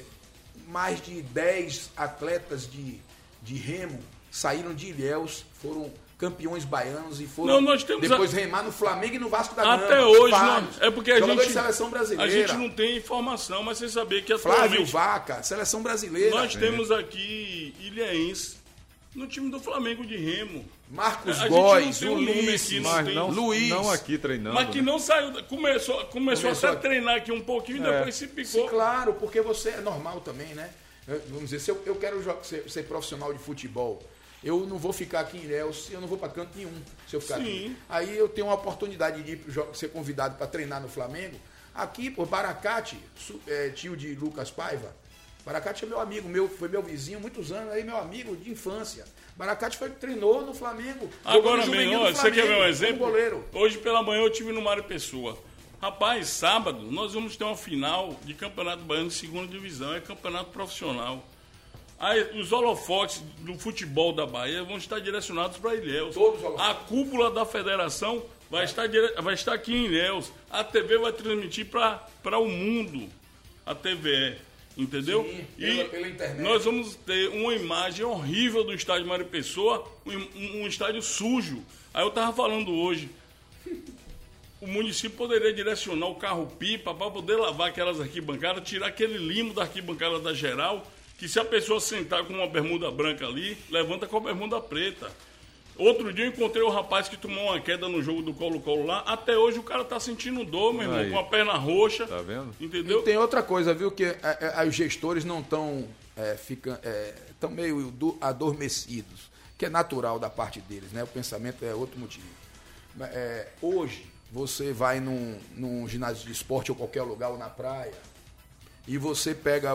mais de 10 atletas de remo saíram de Ilhéus, foram campeões baianos e foram depois remar no Flamengo e no Vasco da Gama. Até hoje, não, é porque Jogador de seleção brasileira. a gente não tem informação, mas você saber que Flávio atualmente Vaca, seleção brasileira. nós temos aqui ilhéense no time do Flamengo de remo. Marcos A gente Góes, não tem um nome Ulisses, aqui, Mas não, Luiz. não aqui treinando. Mas que não saiu, começou até a aqui. treinar aqui um pouquinho e depois se Sim, picou. claro, porque você é normal também, né? Vamos dizer, se eu quero ser profissional de futebol, eu não vou ficar aqui em Ilhéus, eu não vou para canto nenhum se eu ficar aqui. Aí eu tenho uma oportunidade de ser convidado para treinar no Flamengo. Aqui, por Baracate, tio de Lucas Paiva. Baracate é meu amigo, foi meu vizinho há muitos anos, aí meu amigo de infância. Baracate treinou no Flamengo. Agora mesmo, você quer ver um exemplo? Goleiro. Hoje pela manhã eu estive no Mário Pessoa. Rapaz, sábado nós vamos ter uma final de Campeonato Baiano de segunda divisão, é campeonato profissional. Aí, os holofotes do futebol da Bahia vão estar direcionados para Ilhéus. A cúpula da federação vai estar aqui em Ilhéus. A TV vai transmitir para o mundo, a TVE. Entendeu? Sim, pela internet. Nós vamos ter uma imagem horrível do estádio Mário Pessoa, um estádio sujo. Aí eu estava falando hoje, o município poderia direcionar o carro-pipa para poder lavar aquelas arquibancadas, tirar aquele limo da arquibancada da geral, que se a pessoa sentar com uma bermuda branca ali, levanta com a bermuda preta. Outro dia eu encontrei um rapaz que tomou uma queda no jogo do Colo-Colo lá. Até hoje o cara tá sentindo dor, meu irmão, com a perna roxa. Tá vendo? Entendeu? E tem outra coisa, viu? Que os gestores não estão tão meio adormecidos, que é natural da parte deles, né? O pensamento é outro motivo. Hoje, você vai num ginásio de esporte ou qualquer lugar, ou na praia, e você pega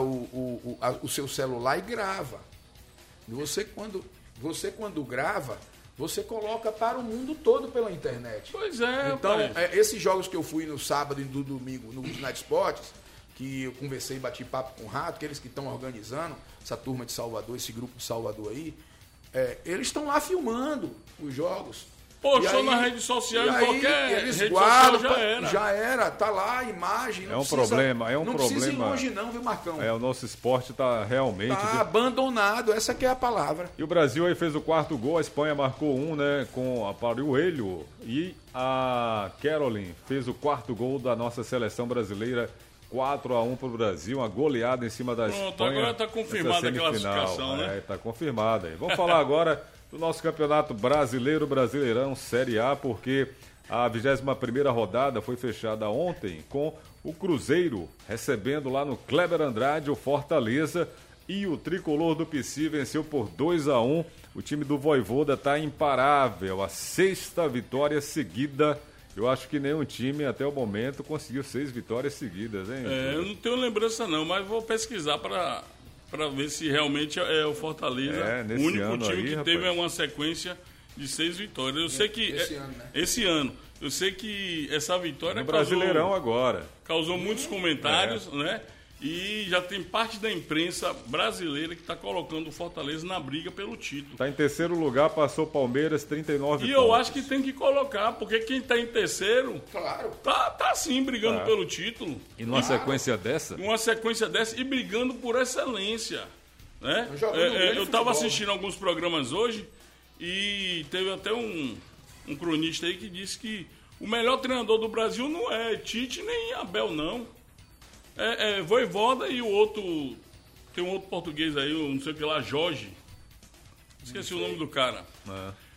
o seu celular e grava. E você quando grava, você coloca para o mundo todo pela internet. Pois é, então, pai. Esses jogos que eu fui no sábado e no domingo no Ginásio Esportes, que eu conversei e bati papo com o Rato, aqueles que estão organizando, essa turma de Salvador, esse grupo de Salvador aí, eles estão lá filmando os jogos. Postou na rede social, qualquer eles rede guardam, social já era, tá lá a imagem. É um problema. Não precisa ir longe não, viu, Marcão? O nosso esporte está realmente... Tá abandonado, essa que é a palavra. E o Brasil aí fez o 4º gol, a Espanha marcou um, né, com a Pariuelho, e a Caroline fez o 4º gol da nossa seleção brasileira, 4-1 para o Brasil, uma goleada em cima da Espanha. Agora está confirmada a classificação, né? Está confirmada. Vamos falar agora do nosso campeonato brasileiro, Brasileirão Série A, porque a 21ª rodada foi fechada ontem com o Cruzeiro recebendo lá no Kleber Andrade o Fortaleza, e o tricolor do PC venceu por 2-1. O time do Vojvoda está imparável, a 6ª vitória seguida. Eu acho que nenhum time até o momento conseguiu 6 vitórias seguidas, hein? Eu não tenho lembrança não, mas vou pesquisar para ver se realmente é o Fortaleza o único time aí, que teve uma sequência de 6 vitórias. Eu sei que esse ano. Eu sei que essa vitória no Brasileirão agora causou muitos comentários, né? E já tem parte da imprensa brasileira que está colocando o Fortaleza na briga pelo título. Está em terceiro lugar, passou o Palmeiras, 39 pontos. E eu acho que tem que colocar, porque quem está em terceiro tá sim brigando pelo título. E numa sequência dessa? Uma sequência dessa e brigando por excelência. Né? Eu estava assistindo alguns programas hoje e teve até um cronista aí que disse que o melhor treinador do Brasil não é Tite nem Abel, não. Vojvoda e o outro... Tem um outro português aí, não sei o que lá, Jorge. Esqueci o nome do cara.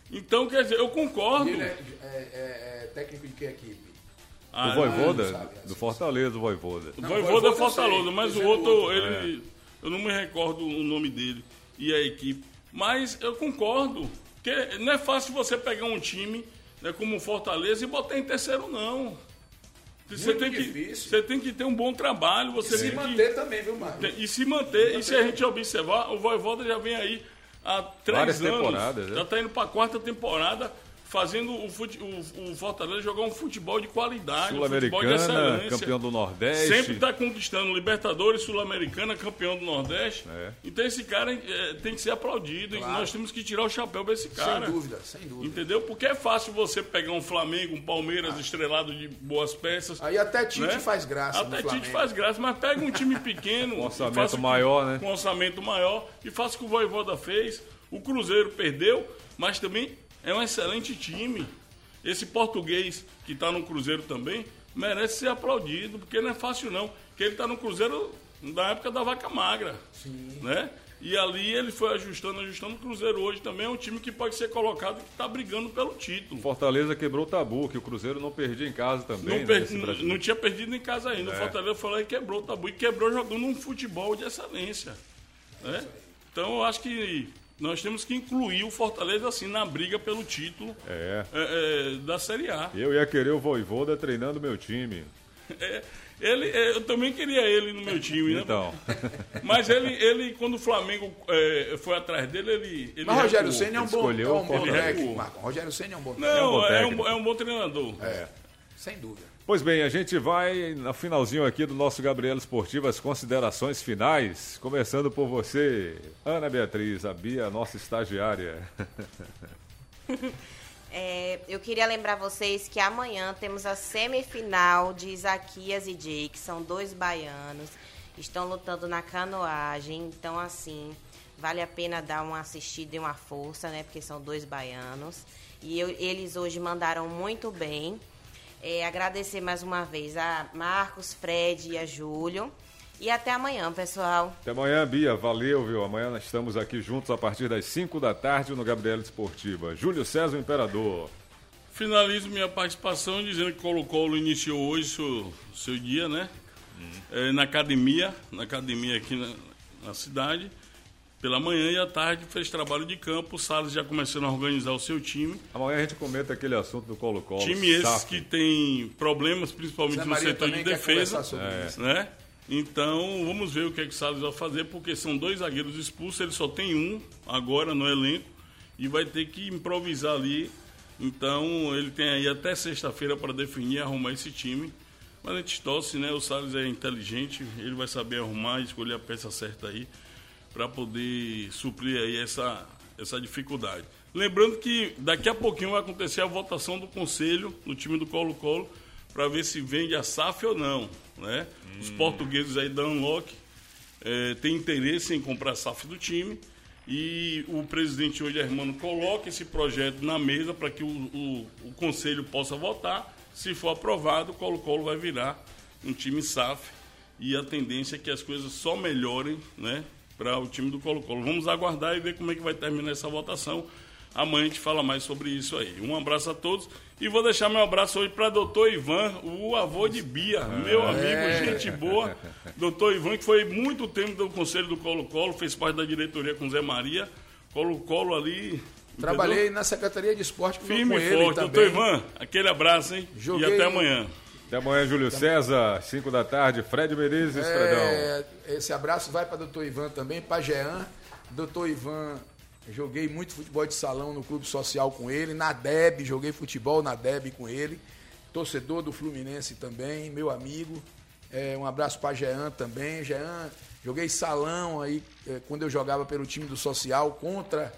Então, quer dizer, eu concordo. Ele é técnico de que equipe? Do Voivoda, do Fortaleza, o Voivoda. O Voivoda é Fortaleza, sei, mas o outro, eu não me recordo o nome dele e a equipe. Mas eu concordo, que não é fácil você pegar um time, né, como o Fortaleza e botar em terceiro, não. Você tem que ter um bom trabalho. Você se manter também, viu, Marcos? E se manter. E se a gente observar, o Voivoda já vem aí há 3 anos. Já está indo para a 4ª temporada, fazendo o Fortaleza jogar um futebol de qualidade, um futebol de excelência. Campeão do Nordeste. Sempre está conquistando Libertadores, Sul-Americana, campeão do Nordeste. Então esse cara tem que ser aplaudido. Claro. E nós temos que tirar o chapéu para esse cara. Sem dúvida. Entendeu? Porque é fácil você pegar um Flamengo, um Palmeiras estrelado de boas peças. Aí até Tite faz graça. Até Tite faz graça, mas pega um time pequeno. Com orçamento maior, né? Com orçamento maior. E faça o que o Voivoda fez. O Cruzeiro perdeu, mas também é um excelente time. Esse português que está no Cruzeiro também merece ser aplaudido, porque não é fácil não. Porque ele está no Cruzeiro da época da vaca magra. Sim. Né? E ali ele foi ajustando. O Cruzeiro hoje também é um time que pode ser colocado e que está brigando pelo título. Fortaleza quebrou o tabu, que o Cruzeiro não perdia em casa também. Não tinha perdido em casa ainda. O Fortaleza foi lá e quebrou o tabu. E quebrou jogando um futebol de excelência. Né? Então eu acho que nós temos que incluir o Fortaleza assim na briga pelo título da Série A. Eu ia querer o Voivoda treinando meu time. Eu também queria ele no meu time, né? Então. Mas ele quando o Flamengo foi atrás dele, ele mas o Rogério Ceni é um bom técnico, Marcos. Rogério Ceni é um bom técnico. É um bom treinador. Sem dúvida. Pois bem, a gente vai no finalzinho aqui do nosso Gabriela Esportivo, as considerações finais, começando por você, Ana Beatriz, a Bia, nossa estagiária. Eu queria lembrar vocês que amanhã temos a semifinal de Isaquias e Jake, são 2 baianos, estão lutando na canoagem, então assim, vale a pena dar uma assistida e uma força, né, porque são 2 baianos, e eles hoje mandaram muito bem. Agradecer mais uma vez a Marcos, Fred e a Júlio. E até amanhã, pessoal. Até amanhã, Bia. Valeu, viu? Amanhã nós estamos aqui juntos a partir das 5 da tarde no Gabriela Esportiva. Júlio César, o Imperador. Finalizo minha participação dizendo que Colo-Colo iniciou hoje seu dia, né? Na academia aqui na cidade. Pela manhã e à tarde fez trabalho de campo. O Salles já começando a organizar o seu time. Amanhã a gente comenta aquele assunto do Colo-Colo. Time esses que tem problemas, principalmente no setor de defesa. Né? Então, vamos ver o que o Salles vai fazer, porque são 2 zagueiros expulsos, ele só tem um agora no elenco e vai ter que improvisar ali. Então, ele tem aí até sexta-feira para definir e arrumar esse time. Mas a gente torce, né? O Salles é inteligente, ele vai saber arrumar e escolher a peça certa aí, para poder suprir aí essa dificuldade. Lembrando que daqui a pouquinho vai acontecer a votação do conselho no time do Colo-Colo para ver se vende a SAF ou não. Né? Os portugueses aí da Unlock têm interesse em comprar a SAF do time e o presidente hoje, Hermano, coloca esse projeto na mesa para que o conselho possa votar. Se for aprovado, o Colo-Colo vai virar um time SAF e a tendência é que as coisas só melhorem, né, para o time do Colo-Colo. Vamos aguardar e ver como é que vai terminar essa votação. Amanhã a gente fala mais sobre isso aí. Um abraço a todos. E vou deixar meu abraço hoje para doutor Ivan, o avô de Bia, meu amigo, gente boa. Doutor Ivan, que foi muito tempo do Conselho do Colo-Colo, fez parte da diretoria com Zé Maria. Colo-Colo ali... Trabalhei, entendeu? Na Secretaria de Esporte firme com ele forte. Também. Doutor Ivan, aquele abraço, hein? Joguei... E até amanhã. Até amanhã, Júlio César, 5 da tarde, Fred Menezes, Fredão. Esse abraço vai para doutor Ivan também, para Jean. Doutor Ivan, joguei muito futebol de salão no Clube Social com ele, na DEB, joguei futebol na DEB com ele. Torcedor do Fluminense também, meu amigo. Um abraço para Jean também. Jean, joguei salão aí, quando eu jogava pelo time do Social, contra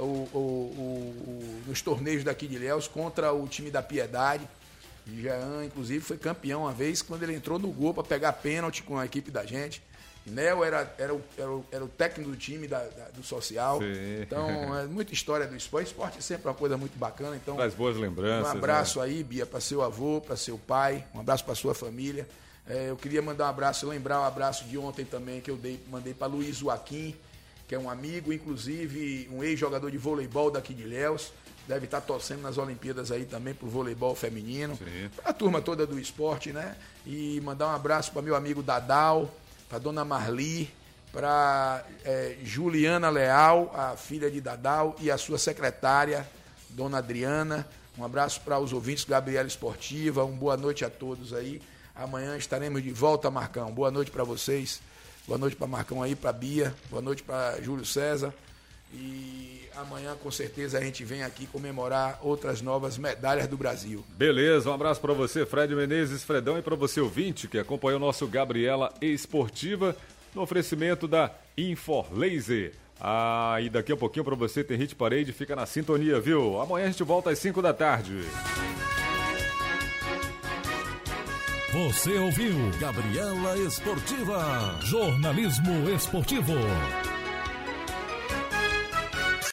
nos torneios daqui de Ilhéus, contra o time da Piedade. Jean, inclusive, foi campeão uma vez quando ele entrou no gol para pegar pênalti com a equipe da gente. Nel era o técnico do time do Social. Sim. Então, é muita história do esporte. Esporte é sempre uma coisa muito bacana. Então, traz boas lembranças. Um abraço aí, Bia, para seu avô, para seu pai. Um abraço para sua família. Eu queria mandar um abraço, lembrar um abraço de ontem também que eu mandei para Luiz Joaquim, que é um amigo, inclusive um ex-jogador de voleibol daqui de Ilhéus. Deve estar torcendo nas Olimpíadas aí também pro voleibol feminino. Para a turma toda do esporte, né? E mandar um abraço para meu amigo Dadal, para dona Marli, para Juliana Leal, a filha de Dadal, e a sua secretária, dona Adriana. Um abraço para os ouvintes do Gabriela Esportiva. Uma boa noite a todos aí. Amanhã estaremos de volta, Marcão. Boa noite para vocês. Boa noite para Marcão aí, para Bia. Boa noite para Júlio César. E amanhã, com certeza, a gente vem aqui comemorar outras novas medalhas do Brasil. Beleza, um abraço para você, Fred Menezes, Fredão, e para você, ouvinte, que acompanhou o nosso Gabriela Esportiva no oferecimento da Inforlaser. E daqui a pouquinho para você tem Hit Parade, fica na sintonia, viu? Amanhã a gente volta às 5 da tarde. Você ouviu Gabriela Esportiva, jornalismo esportivo.